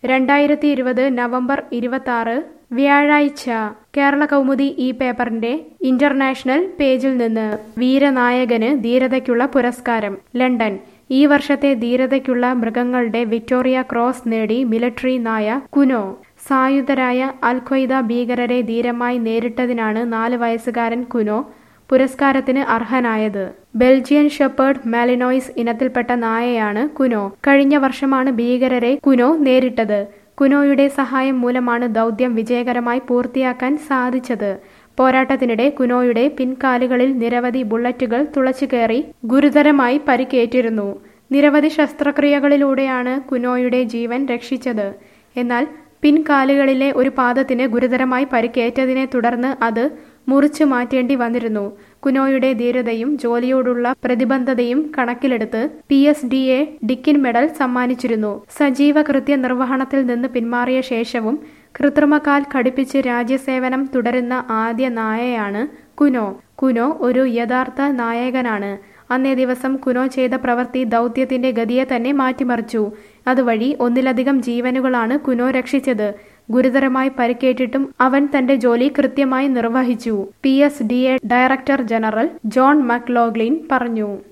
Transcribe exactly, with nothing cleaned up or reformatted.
രണ്ടായിരത്തി ഇരുപത് നവംബർ ഇരുപത്തി വ്യാഴാഴ്ച കേരള കൗമുദി ഈ പേപ്പറിന്റെ ഇന്റർനാഷണൽ പേജിൽ നിന്ന് വീരനായകന് ധീരതയ്ക്കുള്ള പുരസ്കാരം ലണ്ടൻ. ഈ വർഷത്തെ ധീരതയ്ക്കുള്ള മൃഗങ്ങളുടെ വിക്ടോറിയ ക്രോസ് നേടി മിലിട്ടറി നായ കുനോ. സായുധരായ അൽ ഖ്വയ്ദ ഭീകരരെ ധീരമായി നേരിട്ടതിനാണ് നാല് വയസ്സുകാരൻ കുനോ പുരസ്കാരത്തിന് അർഹനായത്. ബെൽജിയൻ ഷെപ്പേർഡ് മാലിനോയ്സ് ഇനത്തിൽപ്പെട്ട നായയാണ് കുനോ. കഴിഞ്ഞ വർഷമാണ് ഭീകരരെ കുനോ നേരിട്ടത്. കുനോയുടെ സഹായം മൂലമാണ് ദൗത്യം വിജയകരമായി പൂർത്തിയാക്കാൻ സാധിച്ചത്. പോരാട്ടത്തിനിടെ കുനോയുടെ പിൻകാലുകളിൽ നിരവധി ബുള്ളറ്റുകൾ തുളച്ചുകയറി ഗുരുതരമായി പരിക്കേറ്റിരുന്നു. നിരവധി ശസ്ത്രക്രിയകളിലൂടെയാണ് കുനോയുടെ ജീവൻ രക്ഷിച്ചത്. എന്നാൽ പിൻകാലുകളിലെ ഒരു പാദത്തിന് ഗുരുതരമായി പരിക്കേറ്റതിനെ തുടർന്ന് അത് മുറിച്ചു മാറ്റേണ്ടി വന്നിരുന്നു. കുനോയുടെ ധീരതയും ജോലിയോടുള്ള പ്രതിബദ്ധതയും കണക്കിലെടുത്ത് P S D A Dickin medal സമ്മാനിച്ചിരുന്നു. സജീവ കൃത്യ നിർവഹണത്തിൽ നിന്ന് പിന്മാറിയ ശേഷവും കൃത്രിമകാൽ ഘടിപ്പിച്ച് രാജ്യസേവനം തുടരുന്ന ആദ്യ നായയാണ് കുനോ. കുനോ ഒരു യഥാർത്ഥ നായകനാണ്. അന്നേ ദിവസം കുനോ ചെയ്ത പ്രവൃത്തി ദൗത്യത്തിന്റെ ഗതിയെ തന്നെ മാറ്റിമറിച്ചു. അതുവഴി ഒന്നിലധികം ജീവനുകളാണ് കുനോ രക്ഷിച്ചത്. ഗുരുതരമായി പരിക്കേറ്റിട്ടും അവൻ തന്റെ ജോലി കൃത്യമായി നിർവഹിച്ചു. P S D A director general John McLoughlin പറഞ്ഞു.